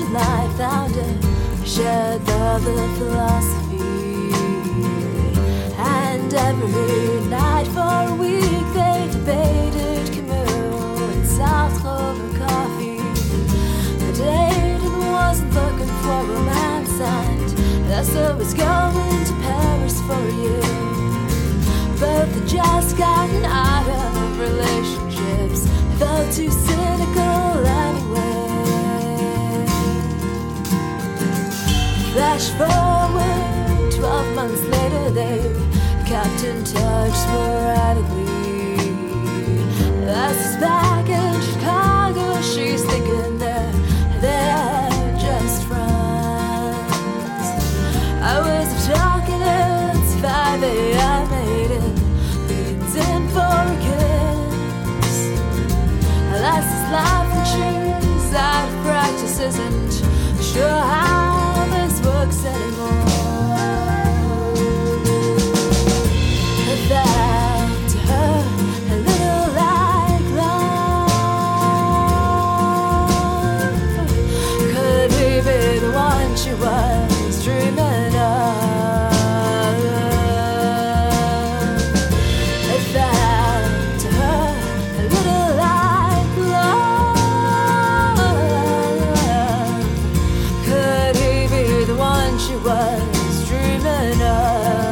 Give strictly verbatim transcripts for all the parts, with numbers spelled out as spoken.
my founder shared love and philosophy, and every night for a week they debated Camus and Sartre over coffee. But Aiden wasn't looking for romance, and Esther was going to Paris for a year. Both had just gotten out of relationships, felt too cynical anyway. Flash forward, twelve months later they've kept in touch sporadically. Esther's back in Chicago, she's thinking they're, they're just friends. Hours of talking, it's five a.m. Leans in for a kiss. Esther's laughing, she's out of practice, isn't sure how this works anymore. It felt to her a little like love. Could he be the one she was dreaming of? It felt to her a little like love. Could he be the one she was dreaming of?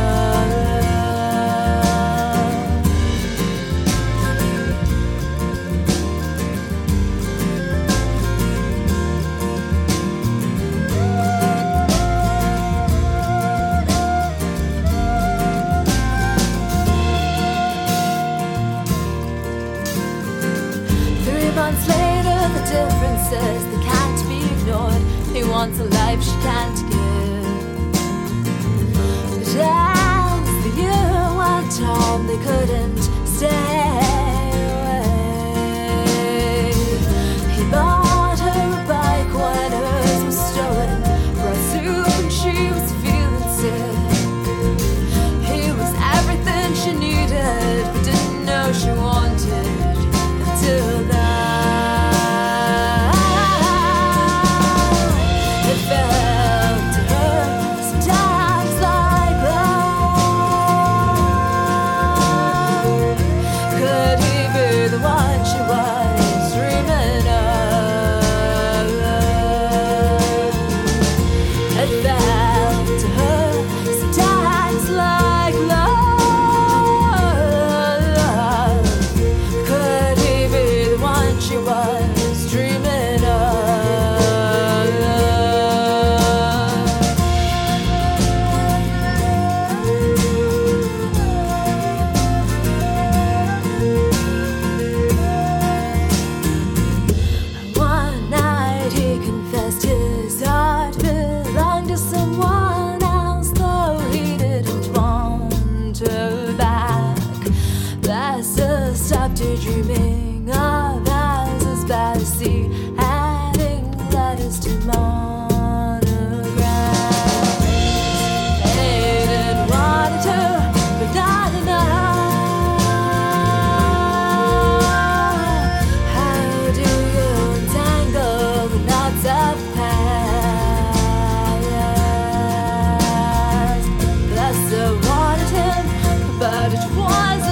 Three months later, the differences that can't be ignored. He wants a life she can't give. But as the year went on, they couldn't stay away. He bought her a bike when hers was stolen, brought soup when she was feeling sick. He was everything she needed, but didn't know she wanted until then. It felt to her sometimes like love. Could he be the one she was dreaming of? It felt to her sometimes like love. Could he be the one she was dreaming of? One night he confessed his heart belonged to someone else, though he didn't want her back. Esther stopped daydreaming of as as bad as sea, adding letters to monograms. Aiden wanted her, but not enough. How do you untangle the knots of past? Esther wanted him, but it was